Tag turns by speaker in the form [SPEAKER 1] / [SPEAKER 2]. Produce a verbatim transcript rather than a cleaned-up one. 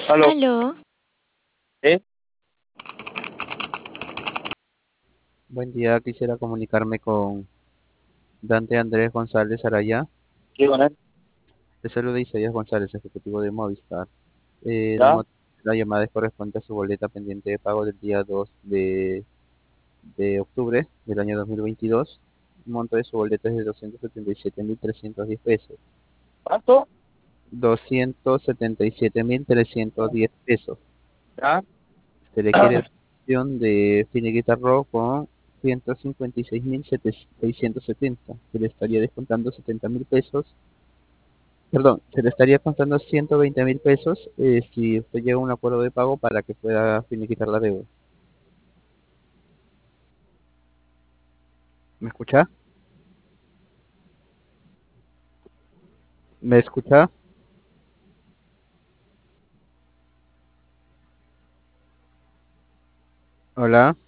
[SPEAKER 1] Aló.
[SPEAKER 2] Aló,
[SPEAKER 1] ¿Eh?
[SPEAKER 3] Buen día, quisiera comunicarme con Dante Andrés González Araya.
[SPEAKER 1] ¿Qué con él?
[SPEAKER 3] Le saluda Isaías González, ejecutivo de Movistar. Eh, el
[SPEAKER 1] ¿Ya?
[SPEAKER 3] motivo de la llamada es corresponde a su boleta pendiente de pago del día dos de, de octubre del año dos mil veintidós. El monto de su boleta es de doscientos setenta y siete mil trescientos diez pesos.
[SPEAKER 1] ¿Cuánto?
[SPEAKER 3] doscientos setenta y siete mil trescientos diez pesos.
[SPEAKER 1] ¿Ya?
[SPEAKER 3] Se le quiere la opción de finiquitarlo con ciento cincuenta y seis mil seiscientos setenta. Se le estaría descontando setenta mil pesos. Perdón, se le estaría contando ciento veinte mil pesos eh, si usted llega a un acuerdo de pago para que pueda finiquitar la deuda. ¿Me escucha? ¿Me escucha? Hola.